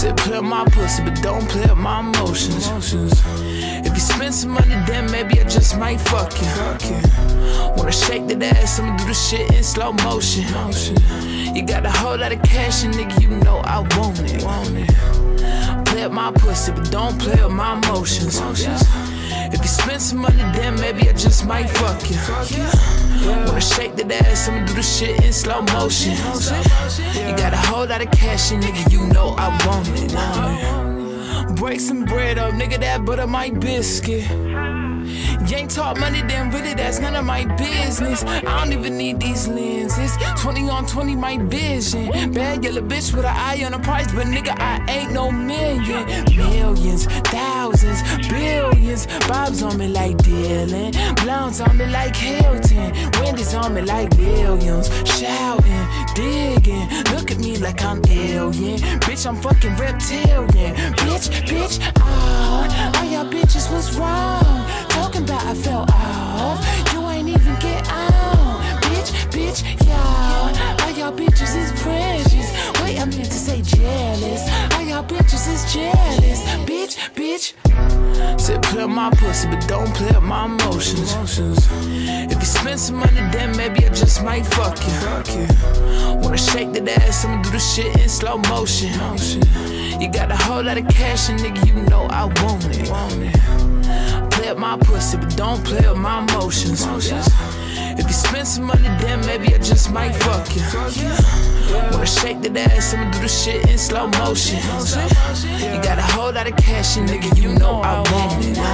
Said play with my pussy, but don't play with my emotions. If you spend some money, then maybe I just might fuck you. Wanna shake that ass, I'ma do the shit in slow motion. You got a whole lot of cash, and nigga, you know I want it. Play with my pussy, but don't play with my emotions. If you spend some money, then maybe I just might fuck you. Wanna shake that ass, I'ma do the shit in slow motion. You got a whole lot of cash, and nigga, you know I want it. Break some bread up, nigga, that butter my biscuit. You ain't talk money, then really that's none of my business. I don't even need these lenses. 20 on 20 my vision. Bad yellow bitch with an eye on the price, but nigga I ain't no million. Millions, thousands, billions. Bob's on me like Dylan, Blondes on me like Hilton, Wendy's on me like Williams. Shouting, digging, look at me like I'm alien. Bitch, I'm fucking reptilian. Bitch, all y'all bitches was wrong. Talking about I fell off, you ain't even get on. Bitch, y'all, all y'all bitches is precious. Wait, I meant to say jealous. All y'all bitches is jealous. Bitch. Said play with my pussy, but don't play with my emotions. If you spend some money, then maybe I just might fuck you. Wanna shake that ass, I'ma do the shit in slow motion. You got a whole lot of cash, and nigga, you know I want it. Play with my pussy, but don't play with my emotions. If you spend some money, then maybe I just might fuck you. Wanna shake that ass, I'ma do the shit in slow motion. You got a whole lot of cash, and nigga, you know I want it.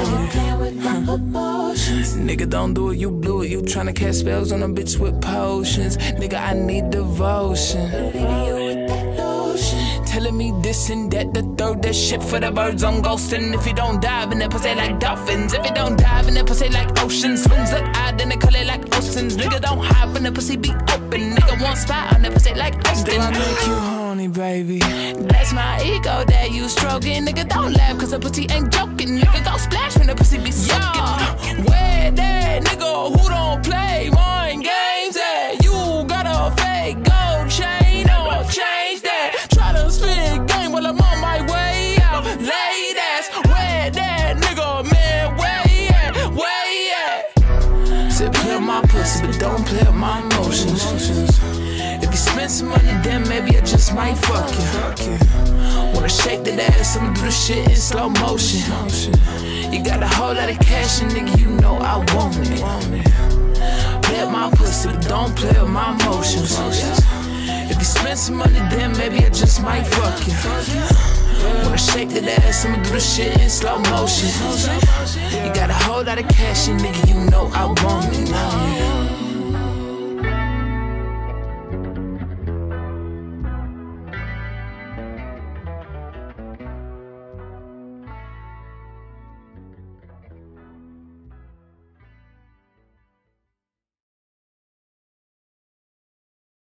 Nigga, don't do it, you blew it. You tryna cast spells on a bitch with potions. Nigga, I need devotion. Telling me this and that, the third, that shit for the birds on ghosting. If you don't dive in that pussy like dolphins, if you don't dive in that pussy like oceans, swings look odd, then they call it like oceans. Nigga, don't hide from the pussy, be open. Nigga, one spot on that pussy like Austin. Do I make you horny, baby? That's my ego that you stroking. Nigga, don't laugh, cause the pussy ain't joking. Nigga, go splash when the pussy be soaking. Where that nigga who don't play mind games at? You got a fake gold chain or change that. Try to spit game while I'm on my way out. Late ass, where that nigga, man, where at? Said play with my pussy, but don't play with my emotions. If you spend some money, then maybe I just might fuck you. Wanna shake that ass, I'ma do the shit in slow motion. You got a whole lot of cash, and nigga, you know I want it. Play with my pussy, but don't play with my emotions. If you spend some money, then maybe I just might fuck you. Wanna shake that ass, I'ma do the shit in slow motion. You got a whole lot of cash, and nigga, you know I want it.